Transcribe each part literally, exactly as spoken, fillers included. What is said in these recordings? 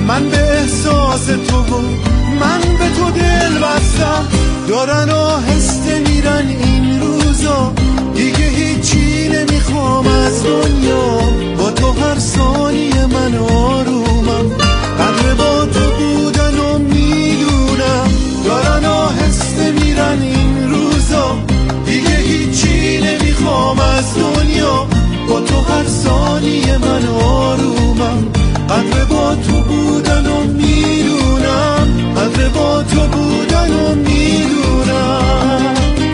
من به احساس تو و من به تو دل بستم، دارن آهسته میرن این روزا، دیگه هیچی نمیخوام از دنیا، با تو هر ثانیه من آرومم، قدر با تو بودن و میدونم، دارن آهسته میرن این روزا، دیگه هیچی نمیخوام از دنیا، با تو هر ثانیه من آرومم، قدر با تو بودن و میدونم، قدر با تو بودن و میدونم.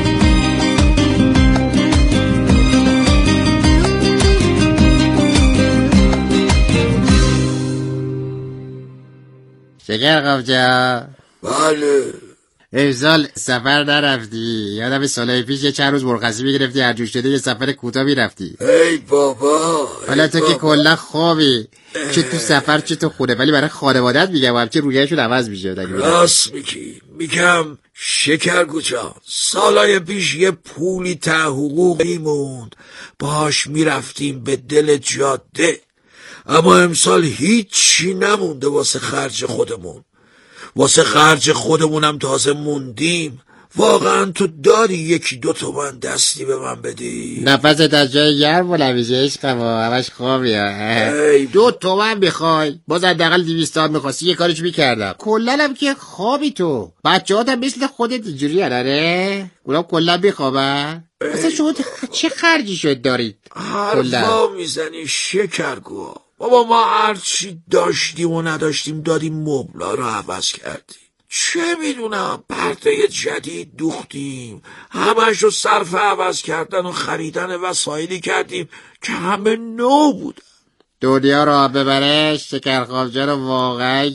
شکر قبجا. بله. امسال سفر نرفتی؟ یادم سالهای پیش یه چند روز مرخصی میگرفتی، هر جور شده یه سفر کوتاه میرفتی. ای بابا. حالا تو که کلا خوابی، چه تو سفر چه تو خونه، ولی برای خانوادت میگم همچه رویهشون عوض میشه. راست میگی. میگم شکرگو جان، سالهای پیش یه پولی ته حقوقی موند، باهاش میرفتیم به دل جاده، اما امسال هیچی نمونده واسه خرج خودمون. واسه خرج خودمونم تازه موندیم. واقعا تو داری یکی دو تومن دستی به من بدی؟ نفست از جای گرم بلند میشه عشقم، همش خوابی. دو تومن بخوای باز حداقل دویست تومن میخواستی یه کارش میکردم. کلا هم که خوابی تو، بچه ها هم مثل خودت اینجوری هنره، اونا کلا بخوابن. اصلا شما چه خرجی شد دارید؟ حرفا میزنی شکرگو. بابا ما هرچی داشتیم و نداشتیم دادیم مبلا رو عوض کردیم. چه میدونم پرده جدید دوختیم، همش رو صرف عوض کردن و خریدن وسایلی کردیم که همه نو بود. دنیا رو ببره شکرخواب جان، واقعا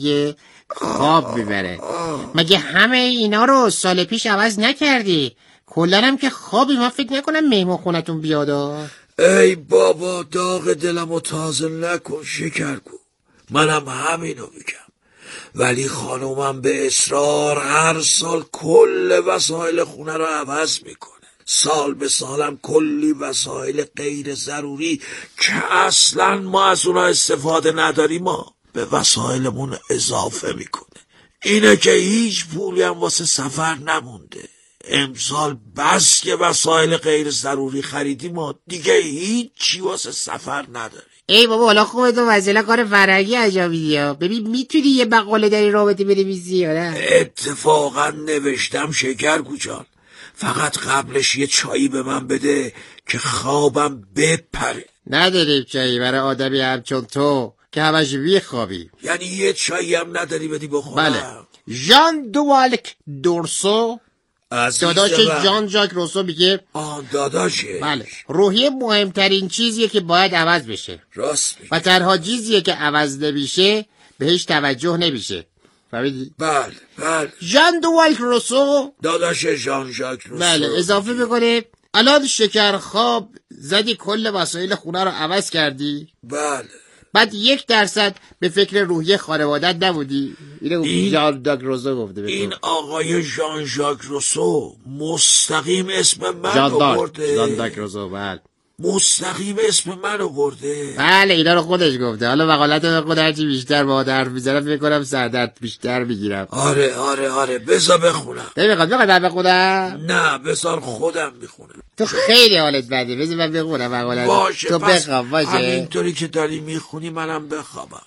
خواب میبره. مگه همه اینا رو سال پیش عوض نکردی؟ کلن هم که خوابی، من فکر نکنم مهمان خونتون بیادا. ای بابا داغ دلمو تازه نکن شکرگو، منم همینو میگم، ولی خانومم به اصرار هر سال کل وسایل خونه رو عوض میکنه. سال به سالم کلی وسایل غیر ضروری که اصلا ما از اونا استفاده نداریم ما به وسایلمون اضافه میکنه. اینه که هیچ پولی هم واسه سفر نمونده. امسال بس که وسایل غیر ضروری خریدیم و دیگه هیچی واسه سفر نداریم. ای بابا حالا خوبه تو وسیله کار فرنگی انجام میدی. ببین میتونی یه مقاله در این رابطه بنویسی یا نه؟ اتفاقا نوشتم شکرگو جان، فقط قبلش یه چایی به من بده که خوابم بپره. نداریم چایی برای آدمی همچون تو که همش بیخوابی. یعنی یه چایی هم نداری بدی بخورم؟ بله. ژان دوالک دورسو، داداش ژان ژاک روسو میگه. آه داداشه. بله. روحیه مهمترین چیزیه که باید عوض بشه. راست میگه. و تنها چیزیه که عوض نمیشه بهش توجه نمیشه. فهمیدی؟ بله بله. ژان دوالک روسو، داداش ژان ژاک روسو. بله. اضافه میکنه الان شکر خواب زدی کل وسایل خونه رو عوض کردی. بله. بعد یک درصد به فکر روحیه خانوادت نبودی. اینو ژان ژاک روسو گفته. این آقای ژان ژاک روسو مستقیم اسم من آورده. ژان ژاک روسو بله. مستقیم اسم من آورده. بله اینا رو خودش گفته. حالا مقالت خود هرچی بیشتر با حرف میزنم فکر کنم سردرد بیشتر میگیرم. آره آره آره بذار بخونم. نمیخواد بخواد من بخونم؟ نه بذار خودم میخونم. تو خیلی حالت بده، بذار من بخونم مقالت. باشه تو پس بخواب. باشه همینطوری که داری میخونی منم بخوابم.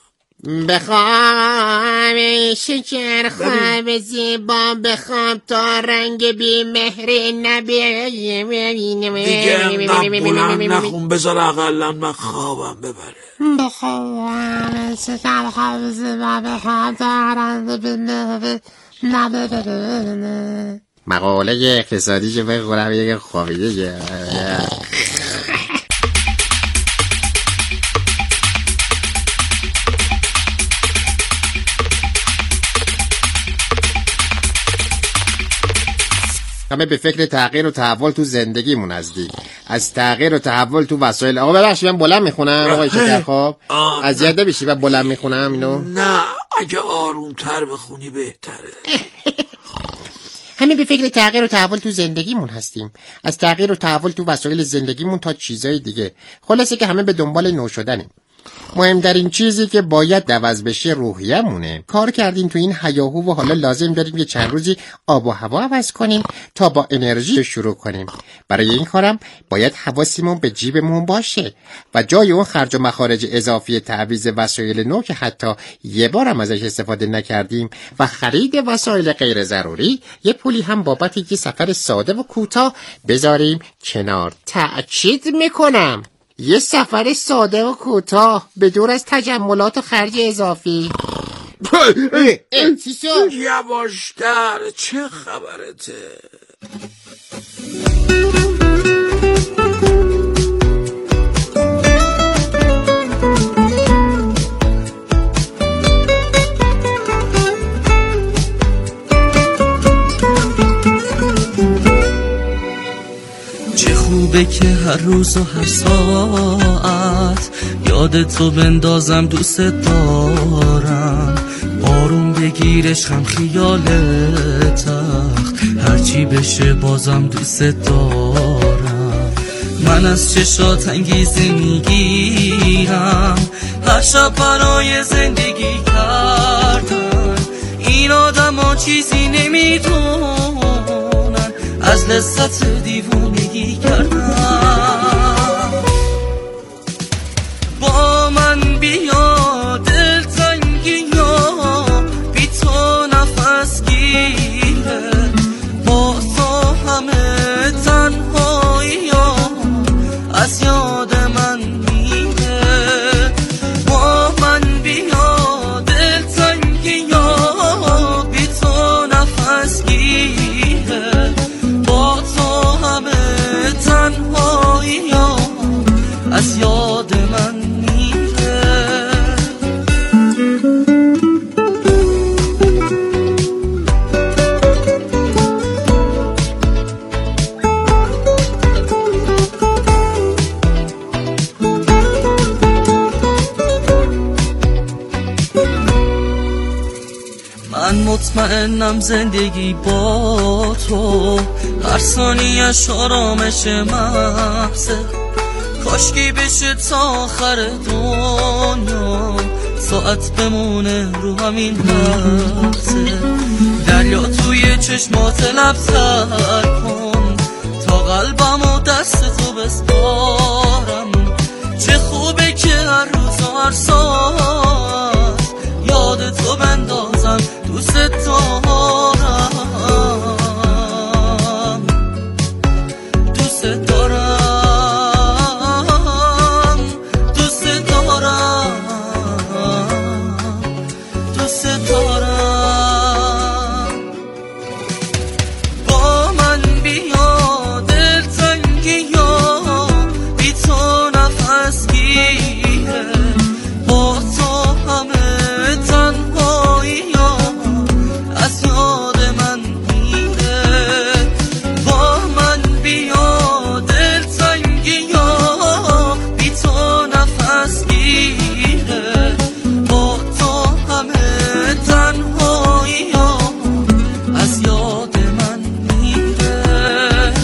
بخوام شکر خواب زیبا، بخوام تا رنگ بی مهری نبینم. دیگه انقدر بلند نخون، بذار اقلا من خوابم ببره. بخوام شکر خواب زیبا، بخوام تا رنگ بی مهری نبینم. مقاله اقتصادی چه بخونم یه خوابیده که همه به فکر تغییر و تحول تو زندگیمون هستیم. از تغییر و تحول تو وسایل. آقا ببخشید من بلند میخونم آقای شکرخواب، اذیت نمیشی من بلند میخونم اینو؟ نه اگه آرومتر بخونی بهتره. همه به فکر تغییر و تحول تو زندگیمون هستیم. از تغییر و تحول تو وسایل زندگیمون تا چیزای دیگه. خلاصه که همه به دنبال نو شدنیم. مهمترین چیزی که باید عوض بشه روحیه‌مونه. کار کردیم تو این هیاهو و حالا لازم داریم که چند روزی آب و هوا عوض کنیم تا با انرژی شروع کنیم. برای این کارم باید حواسمون به جیبمون باشه و جای اون خرج و مخارج اضافی تعویض وسایل نو که حتی یه بار هم ازش استفاده نکردیم و خرید وسایل غیر ضروری یه پولی هم بابت یه سفر ساده و کوتاه بذاریم کنار. تأکید میکنم یه سفر ساده و کوتاه بدون از تجملات و خرج اضافی. چی شد؟ یواشتر، چه خبرته؟ چه خوبه که هر روز و هر ساعت یاد تو بندازم، دوست دارم. آروم بگیرش خم خیال تخت، هرچی بشه بازم دوست دارم. من از چشات انگیزه میگیرم، هر شب برای زندگی کردن. این آدم ها چیزی نمیدونن، از لذت دیوونگی کردن. با من بیا دلتنگی ها بی تو نفس گیره، با تو همه تنهایی ها از یاد من میره. با من بیا دلتنگی ها بی تو نفس گیره، با تو همه تنهایی ها از یاد من میره. من مطمئنم زندگی با تو هر ثانیه‌اش آرامش محضه. کاشکی بشه تا آخر دنیا، ساعت بمونه رو همین لحظه. دریا توی چشمات لب‌تر کن تا قلبم و دست تو بسپارم. چه خوبه که هر روز و هر ساعت یاد تو بندازم، دوست دارم، دوست دارم، دوست دارم، دوست دارم. با من بیا دلتنگی ها بی تو نفس گیره، با تو همه تنهایی ها از یاد من میره. با من بیا دلتنگی ها بی تو نفس گیره، با تو همه تنهایی ها از یاد من میره.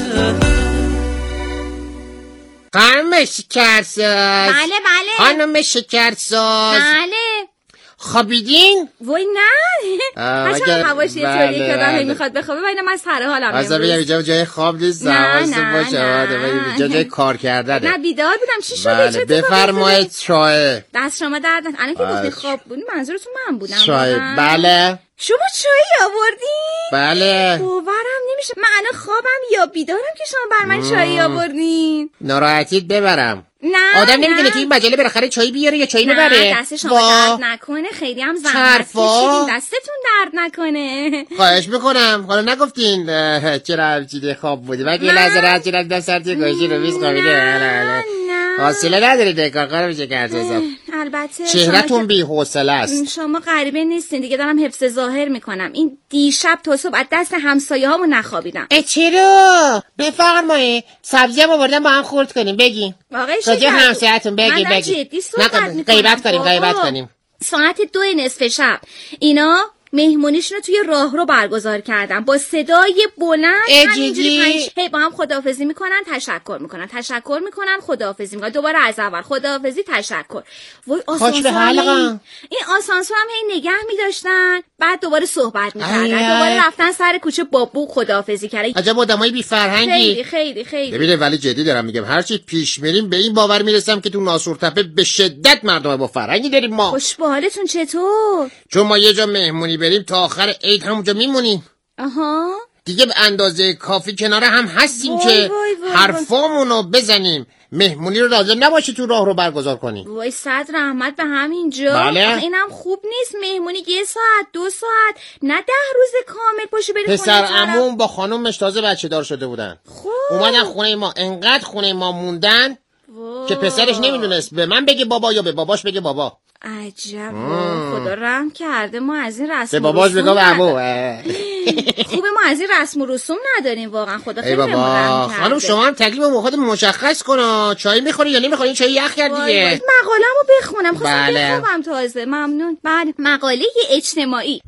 خانم شکرساز، بله بله خانم شکرساز، بله. خوابیدین؟ وای نه هرچند هواش یه طوریه که آدم میخواد بخوابه و اینم از سر حالم امروز. از بگم اینجا جای خواب نیست، حواستون باشه اینجا جای کار کردنه. نه بیدار بودم. چی شده؟ بله بفرمایید. چای دست شما درد نکنه. الان که گفتی خواب بودی منظورتون من بودم. چای بله. شما چای آوردین؟ بله. باورم نمیشه. من الان خوابم یا بیدارم که شما بر من چای آوردین. ناراحتیت ببرم؟ نه آدم نمیتونه توی این مجله بالاخره چای بیاره یا چای ببره؟ نه دست شما درد نکنه، خیلی هم زحمت کشیدین، دستتون درد نکنه. خواهش میکنم. حالا نگفتین چرا همچینه خواب بودی؟ من که لحظه راحت شدم دست توی گوشی رو میز خوابیده. حاصله نداری دکار کارو میشه کرد. البته چهره‌تون بی حوصله است. شما غریبه نیستین دیگه، دارم حفظ ظاهر میکنم. این دیشب تا صبح از دست همسایه‌هامو نخوابیدم. اه چرا؟ بفرمایید سبزی هم آوردن با هم خورد کنیم. بگی آقای شکر همسایه‌تون بگی من بگی جدی صحبت میکنم. غیبت کنیم غیبت کنیم. ساعت دو نصف شب اینا مهمونیشون رو توی راهرو برگزار کردن با صدای بلند، همینجوری پنج هی با هم خداحافظی میکنن، تشکر میکنن، تشکر میکنن، خداحافظی میکنن، دوباره از اول خداحافظی، تشکر. وای آسانسور هم این آسانسور هم هی نگه می‌داشتن، بعد دوباره صحبت می‌کردن، دوباره رفتن سر کوچه بابو خداحافظی کردن. عجب آدمای بی فرهنگی. خیلی خیلی خیلی. ببینید ولی جدی دارم میگم، هر چی پیش میریم به این باور میرسم که تو ناسورتپه به شدت مردم با فرهنگی داریم ما. خوش به حالتون چطور؟ چون ما یه جا مهمونی بریم تا آخر عید همونجا میمونیم. آها. دیگه به اندازه کافی کنار هم هستیم وای که وای وای حرفامونو بزنیم، مهمونی رو لازم نباشه تو راه رو برگزار کنیم. وای صد رحمت به همین جا. بله. اینم خوب نیست مهمونی یه ساعت دو ساعت نه ده روز کامل پاشو بری خونه. پسر عموم با خانومش تازه بچه دار شده بودن، خوب. اومدن خونه ما، انقدر خونه ما موندن وای. که پسرش نمیدونست به من بگه بابا یا به باباش بگه بابا. عجب. خدا رحم کرده، ما از این رسم به باباش بگو بابا. خوبه ما از این رسم و رسوم نداریم واقعا. خدا خیلی رحم کرده. خانم شما هم تکلیف موقع مشخص کن، چای میخوری یا نمیخوری؟ چای یخ کرد دیگه. مقاله‌مو بخونم، خواستم بله. بخونم تازه. ممنون. بله مقاله اجتماعی.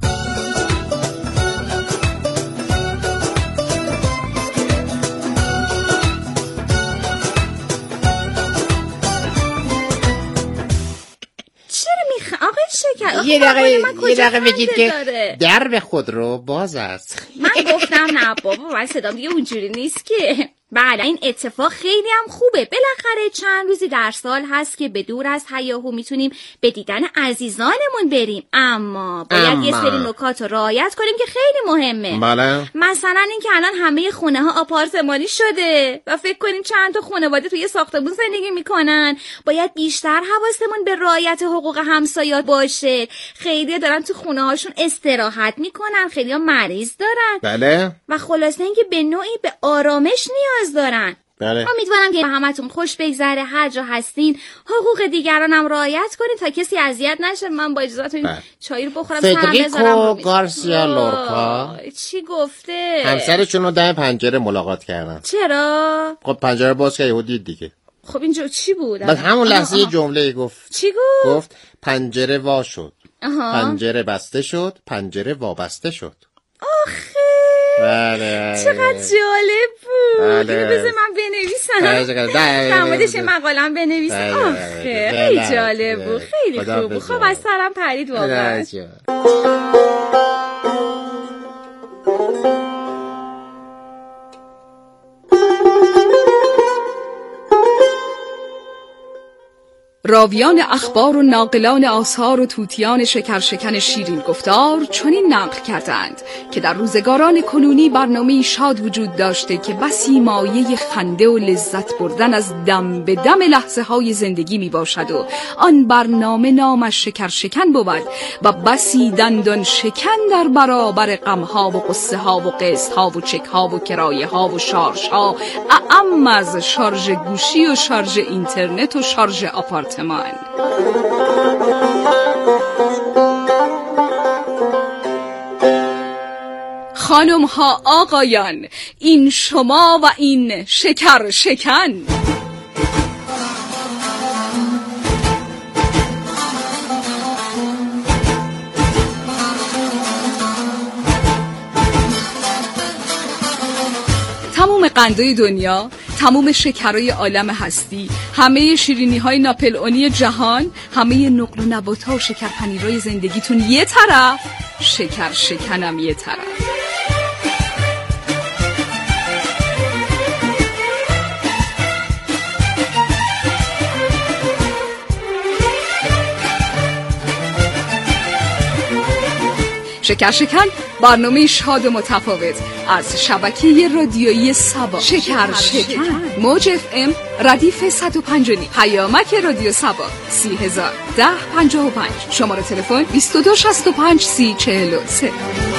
آقای شکر یه دقیقه یه دقیقه بگید که درب خود رو باز است. من گفتم نه بابا، من صدام دیگه اونجوری نیست که. بله این اتفاق خیلی هم خوبه، بالاخره چند روزی در سال هست که به دور از هیاهو میتونیم به دیدن عزیزانمون بریم، اما باید اما. یه سری نکات رو رعایت کنیم که خیلی مهمه. بله. مثلا این که الان همه خونه ها آپارتمانی شده و فکر کنیم چند تا خانواده توی ساختمون زندگی میکنن، باید بیشتر حواسمون به رعایت حقوق همسایه‌ها باشه. خیلی دارن تو خونه هاشون استراحت میکنن، خیلی ها مریض دارن. بله. و خلاصه اینکه به نوعی به آرامش نیاز دارن. بله. امیدوارم که همتون خوش بگذره، هر جا هستین حقوق دیگران هم رعایت کنین تا کسی اذیت نشه. من با اجازهتون چای رو بخورم سرم بذارم. فدریکو گارسیا لورکا چی گفته؟ همسرشون رو در پنجره ملاقات کردن. چرا؟ خب پنجره باز که یهو دید دیگه. خب اینجا چی بود؟ بعد همون لحظه یه جمله گفت. چی گفت؟ گفت پنجره وا شد. آها. پنجره بسته شد، پنجره وابسته شد. آخه بله. چقدر جالب بود. بله. بذار من بنویسم. در موردش مقالم بنویسم. آخه خیلی جالب بود، خیلی خوب بود. خب از سرم پرید واقعا. راویان اخبار و ناقلان آثار و توتیان شکرشکن شیرین گفتار چنین نقل کردند که در روزگاران کنونی برنامه‌ای شاد وجود داشته که بسی مایه خنده و لذت بردن از دم به دم لحظه های زندگی می باشد و آن برنامه نامش شکرشکن بود و بسی دندان شکن در برابر غمها و قصه ها و قسط ها و چک ها و کرایه ها و شارژ ها، اعم از شارژ گوشی و شارژ اینترنت و شارژ آپارتمان. خانم ها آقایان، این شما و این شکر شکن. تمام قندهای دنیا، تمام شکرهای عالم هستی، همه شیرینی های ناپلئونی جهان، همه نقل و نبات و شکر پنیرهای زندگیتون یه طرف، شکر شکنم یه طرف. شکر شکن برنامه شاد و متفاوت از شبکه رادیویی سبا. شکر شکن موج اف ام ردیف صد و پنج و نیم، پیامک رادیو سبا سی هزار ده پنجاه و پنج، شماره تلفن بیست و دو شصت و پنج سی چهل و سه.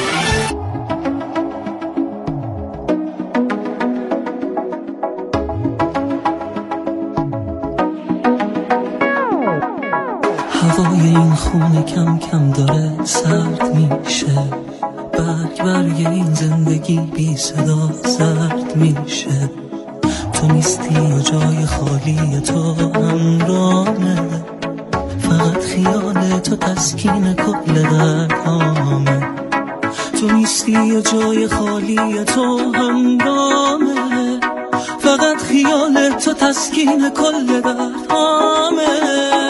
هوای این خونه کم کم داره سرد میشه، برگ برگ این زندگی بی صدا زرد میشه. تو نیستی و جای خالی تو همرانه، فقط خیال تو تسکین کل دردامه، تو نیستی و جای خالی تو همرامه، فقط خیال تو تسکین کل دردامه.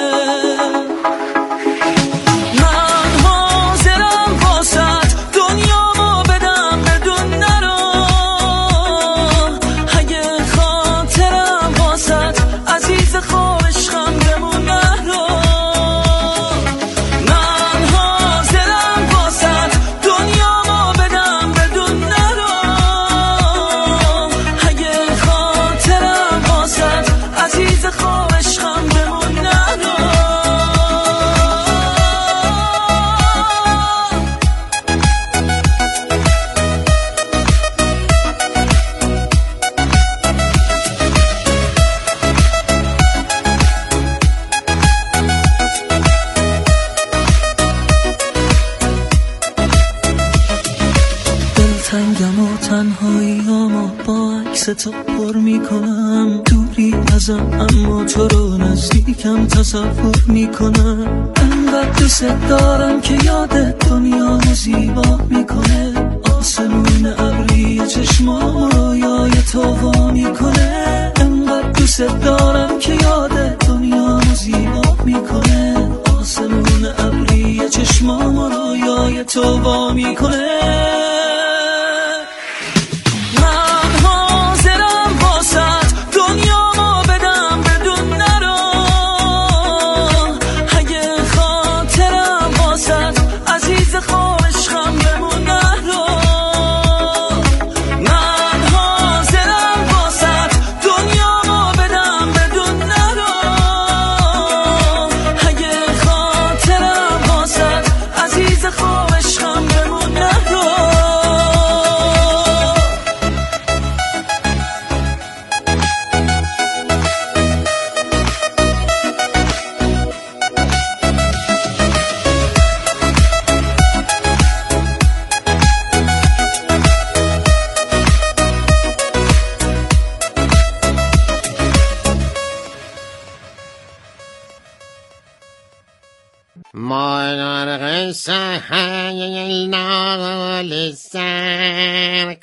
تنگم و تنهایی اما با عکس تو پر میکنم، دوری ازم اما تو رو نزدیکم تصور میکنم، انقدر دوست دارم که یادت دنیامو زیبا میکنه، آسمون ابری چشمام رویای تو وا میکنه، انقدر دوست دارم که یادت دنیامو زیبا میکنه، آسمون ابری چشمام رویای تو وا میکنه. مرغ سهیل نال سرکن.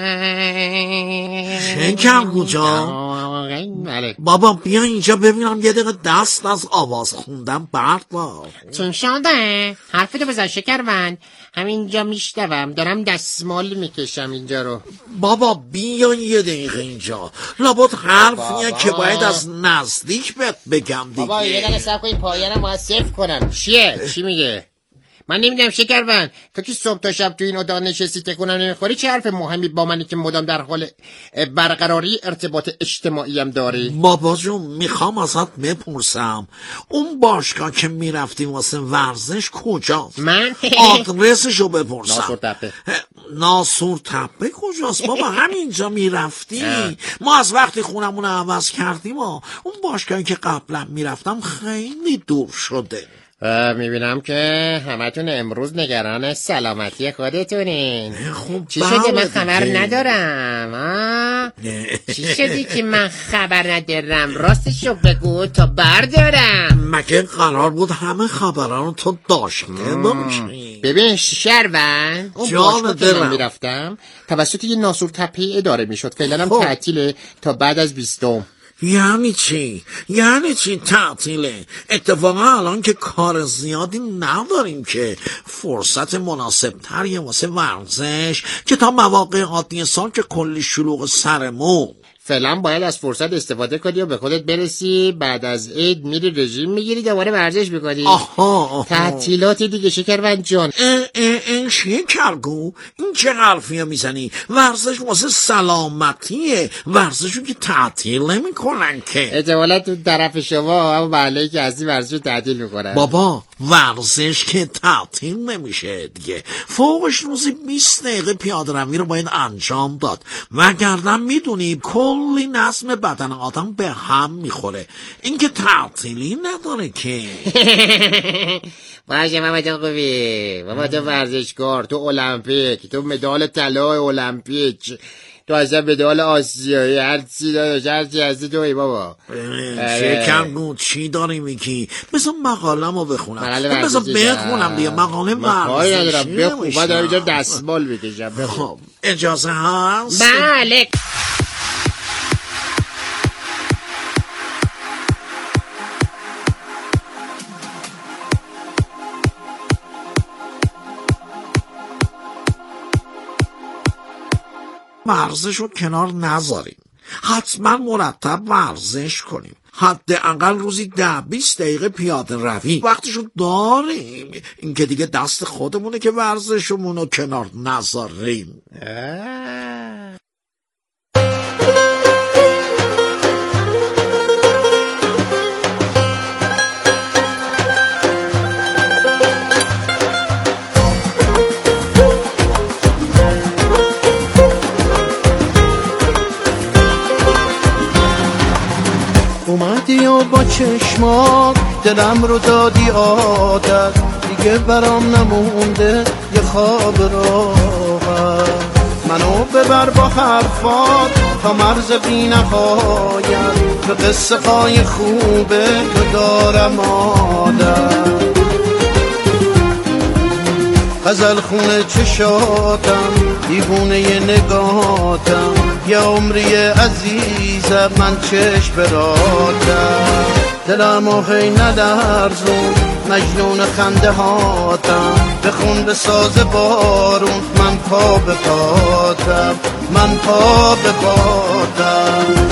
شنکر کجا؟ بابا بیا اینجا ببینم یه دقیقه دست از آواز خوندم بردار. چون شده؟ حرفتو بزن شکرمند، همینجا میشتوم، دارم دستمال میکشم اینجا رو. بابا بیا یه دقیقه اینجا، لابد حرفیه که باید از نزدیک بهت بگم دیگه. بابا یه دقیقه صبر کن، این پایانم باید صفر کنم. چیه؟ چی میگه؟ من نمیدونم شکربند، تو که صبح تا شب تو این اتاق نشستی تکونم نمیخوری، چه حرف مهمی با منی که مدام در حال برقراری ارتباط اجتماعی هم داری؟ بابا جون میخوام ازت بپرسم اون باشگاه که میرفتی واسه ورزش کجاست؟ من آدرسشو بپرسم. ناصر تپه. ناصر تپه کجاست بابا؟ همینجا میرفتی؟ ما از وقتی خونمون عوض کردیم و اون باشگاهی که قبلا میرفتم خیلی دور شده. میبینم که همتون امروز نگران سلامتی خودتونین. خب چی شدی من خبر ندارم؟ چی شدی که من خبر ندارم؟ راستشو بگو تا بردارم. مگه قرار بود همه خبران رو تو داشته باشی؟ ببین شهروند، اون باشگاه که من میرفتم توسط یه ناصر تپه اداره میشد، فعلا هم تعطیله تا بعد از بیستم. یعنی چی؟ یعنی چی تعطیله؟ اتفاقا الان که کار زیادی نداریم که فرصت مناسب تریه واسه ورزش که تا مواقع عادی سال که کلی شلوغ سرمون. فعلا باید از فرصت استفاده کنی و به خودت برسی، بعد از عید میری رژیم میگیری دوباره ورزش میکنی. آها تعطیلات دیگه شکربند جان. این شکرگو این چه حرفیه میزنی؟ ورزش واسه سلامتیه، ورزشو که تعطیل نمی کنن که. احتمالا تو طرف شما اما بله که از این ورزشو تعطیل میکنن. بابا ورزش که تعطیل نمیشه دیگه، فوقش روزی بیست دقیقه پیاده روی رو باید انجام داد، وگرنه میدونی کلی نظم بدن آدم به هم میخوره. این که تعطیلی نداره که. باشه ماما جان خوبی، ماما تو ورزشکار، تو المپیک، تو مدال طلای المپیک، تو اصلا به دال آسیایی هر چی داداش هر چی هستی توی بابا. شکم بود چی داری میگی؟ بذار مقاله‌مو بخونم. بذار بخونم دیگه مقاله ورزشی ندارم. بخون بعد دارم اینجا دستمال بکشم. خب اجازه هست؟ بله. ورزش رو کنار نذاریم، حتما مرتب ورزش کنیم. حداقل روزی ده بیست دقیقه پیاده روی وقتشو داریم. این که دیگه دست خودمونه که ورزشمون رو کنار نذاریم. اومدی و با چشمات دلم رو دادی عادت، دیگه برام نمونده یه خواب راحت. منو ببر با حرفات تا مرز بی نهایت، به قصه های خوبه که دارم عادت. غزل خونه چشاتم دیوونه ی نگاتم، یه عمری عزیزم من چشم براتم. دلم و هی ندرزون مجنون خنده هاتم، بخون به ساز بارون من پا به پاتم، من پا به پاتم.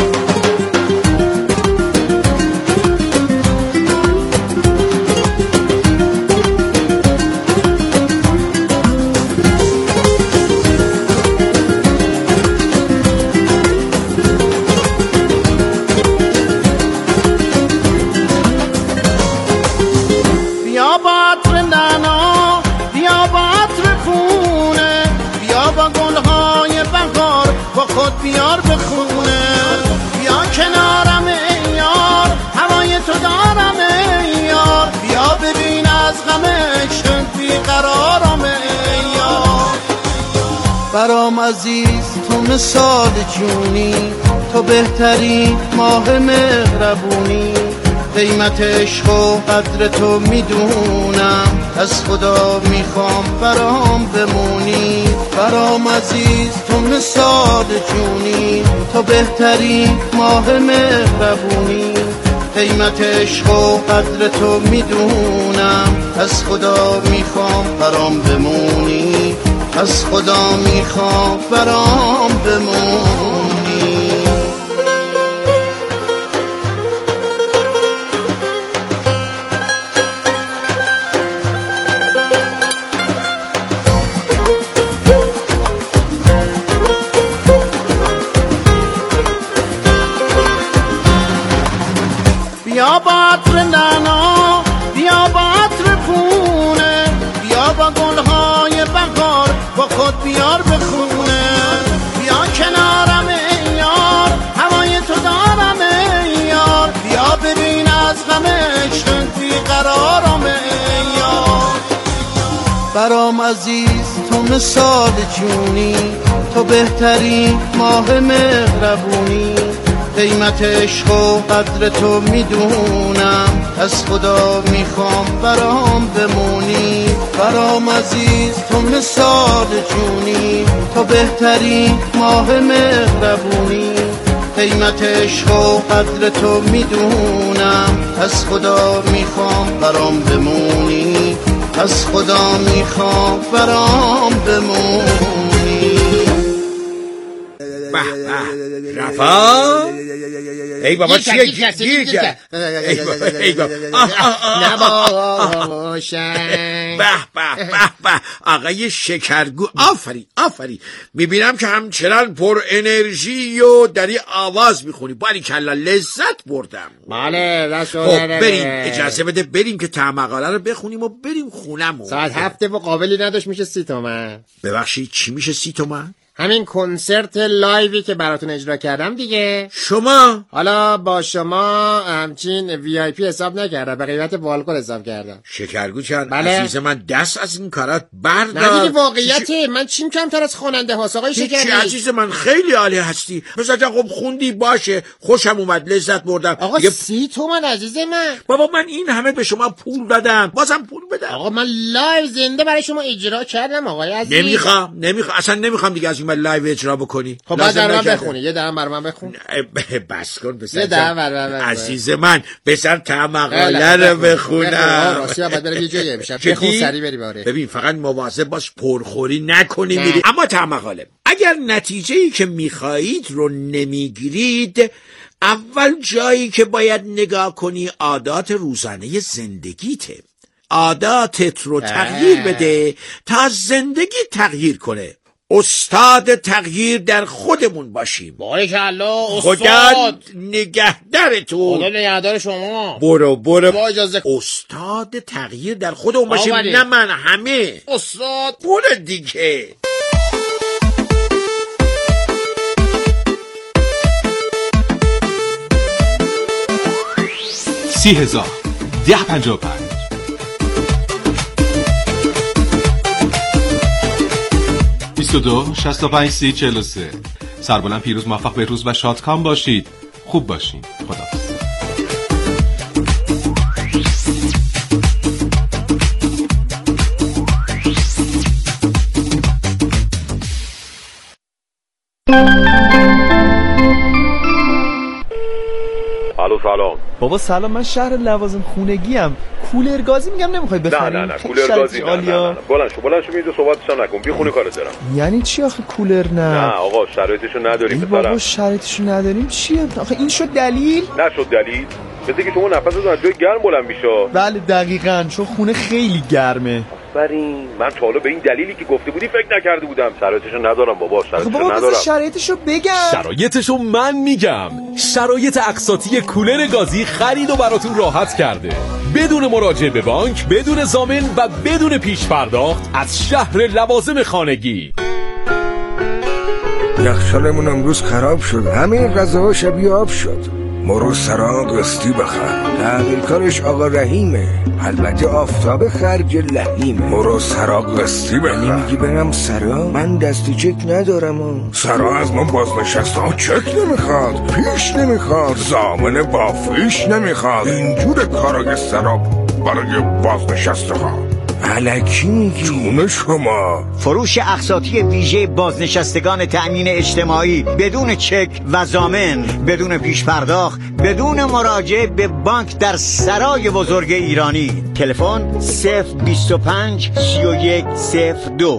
خود بیار به خونه، بیا کنارم ای یار، هوای تو دارم ای یار. بیا ببین از غم عشق بیقرارم ای یار. برام عزیز تو مثال جونی، تو بهترین ماه مهربونی. قیمت عشق و قدر تو میدونم، از خدا میخوام برام بمونی. برام عزیز تو مثال جونی، تو بهترین ماه مهربونی. قیمت عشق و قدر تو میدونم، از خدا میخوام برام بمونی. از خدا میخوام برام بمونی. بیا با عطر نعنا، بیا با عطر پونه، بیا با گلهای بهار با خود بیار به خونه. بیا کنارم ای یار، هوای تو دارم ای یار. بیا ببین از غم عشق بیقرارم ای یار. برام عزیز تو مثال جونی، تو بهترین ماه مهربونی. قیمت عشق و قدر تو میدونم، از خدا میخوام برام بمونی. برام عزیز تو مثال جونی، تو بهترین ماه مهربونی. قیمت عشق و قدر تو میدونم، از خدا میخوام برام بمونی. از خدا میخوام برام بمونی. رفا ای بابا چیه گیر کرد؟ ای بابا نباشن. به به به به آقای شکرگو، آفری آفری. میبینم که همچنان پر انرژی و داری آواز میخونی. باری کلا لذت بردم. بله دست خب بریم، اجازه بده بریم که تا مقاله رو بخونیم و بریم خونمون. ساعت هفته و قابلی نداشت میشه سی تومن. ببخشید چی میشه سی تومن؟ همین کنسرت لایوی که براتون اجرا کردم دیگه. شما؟ حالا با شما همچین وی آی پی حساب نکردم، به قیمت بالکن حساب کردم. شکرگو چند بله. عزیز من دست از این کارات بردار. نه دیگه واقعیته. من چیم کمتر از خواننده هاست آقای شکری؟ عزیز من خیلی عالی هستی. مثلا خب خوندی باشه، خوشم اومد، لذت بردم. آقا دیگه... سی تومن عزیز من. بابا من این همه به شما پول دادم، بازم پول بدم. آقا من لایو زنده برای شما اجرا کردم آقای عزیز. نمیخوام نمیخوام اصلا نمیخوام دیگه از این من لایو اجرا بکنی. خب بعد در من بخونی، یه درم برای من بخون. بس کن پسر. یه درم برای من عزیز من بسر تا مقاله رو بخونم. راستی بعد برم یه جایی امشب بخون سری بری باره. ببین فقط مواظب باش پرخوری نکنی میری. اما تا مقاله اگر نتیجه‌ای که میخواهید رو نمیگیرید، اول جایی که باید نگاه کنی عادات روزانه زندگیته. عاداتت رو تغییر بده تا زندگی تغییر کنه. استاد تغییر در خودمون باشیم. باریکالله استاد. خدا نگهدارتون. خدا نگهدار شما. برو برو. با اجازه. استاد تغییر در خودمون باشیم. نه من همه. استاد. برو دیگه. سی هزار ده پنجاه و پنج بیست و دو شصت و پنج سی چهل و سه. سربلند پیروز موفق بهروز و شادکام باشید. خوب باشین. خداحافظ. الو سلام. بابا سلام، من شهر لوازم خونگی ام. کولر گازی میگم نمیخوای بخری؟ نه نه نه کولر گازی نه نه نه بلند شو بلند شو اینجا صحبتش نکن، بی خونه کارت دارم. یعنی چی آخه کولر نه؟ نه آقا شرایطشو نداریم پسرم. بابا شرایطشو نداریم چیه؟ آخه این شد دلیل؟ نشد دلیل. مثل که شما نفستون از جای گرم بلند میشه. بله دقیقاً، چون خونه خیلی گرمه. آفرین. من تا حالا به این دلیلی که گفته بودی فکر نکرده بودم. شرایطشو ندارم بابا، شرایطشو بابا ندارم. بابا شرایطشو بگم. شرایطشو من میگم. شرایط اقساطی کولر گازی خرید و براتون راحت کرده. بدون مراجعه به بانک، بدون ضامن و بدون پیش پرداخت از شهر لوازم خانگی. یخچالمون امروز خراب شد، همه غذاها شبیه آب شد. مرو سرا قسطی بخر. تحویلکارش آقا رحیمه، البته آفتاب خرج لحیمه. مرو سرا قسطی بخر. یعنی میگی برم سرا؟ من دستی چک ندارم ها. سرا از ما بازنشسته ها چک نمیخواد، پیش نمیخواد، ضامن با فیش نمیخواد. اینجور کارای سرا برای بازنشسته ها. الکی میگی؟ جون شما. فروش اقساطی ویژه بازنشستگان تأمین اجتماعی بدون چک و ضامن، بدون پیش پرداخت، بدون مراجعه به بانک در سرای بزرگ ایرانی. تلفن صفر بیست و پنج سی و یک صفر دو.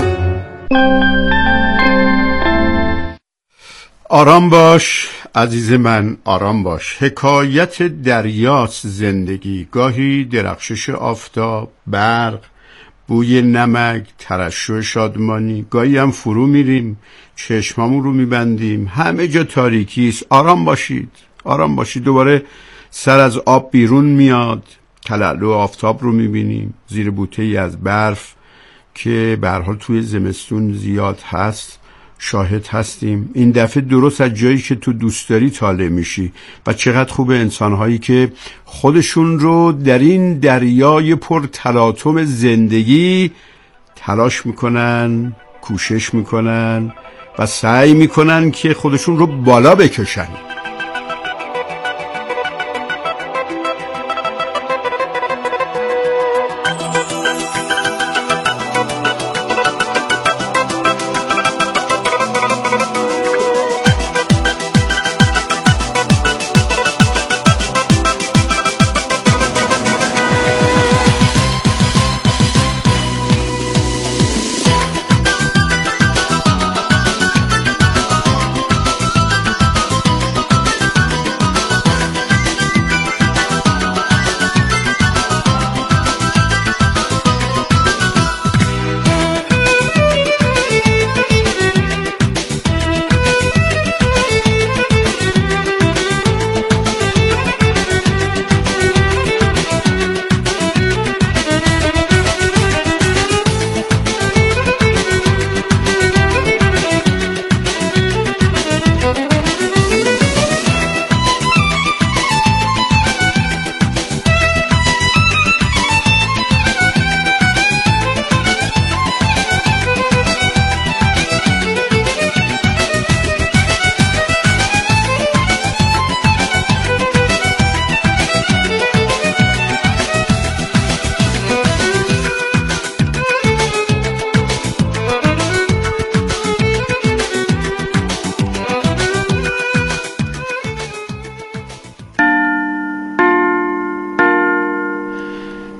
آرام باش عزیز من، آرام باش. حکایت دریاست زندگی. گاهی درخشش آفتاب، برق، بوی نمک، ترشح شادمانی. گاهی هم فرو میریم، چشمامون رو میبندیم، همه جا تاریکیست. آرام باشید، آرام باشید. دوباره سر از آب بیرون میاد، تلالو آفتاب رو میبینیم، زیر بوته‌ای از برف که به هر حال توی زمستون زیاد هست شاهد هستیم. این دفعه درست از جایی که تو دوست داری طالع میشی. و چقدر خوبه انسانهایی که خودشون رو در این دریای پر تلاطم زندگی تلاش میکنن، کوشش میکنن و سعی میکنن که خودشون رو بالا بکشن.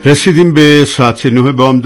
رسیدیم به ساعت نه بامداد.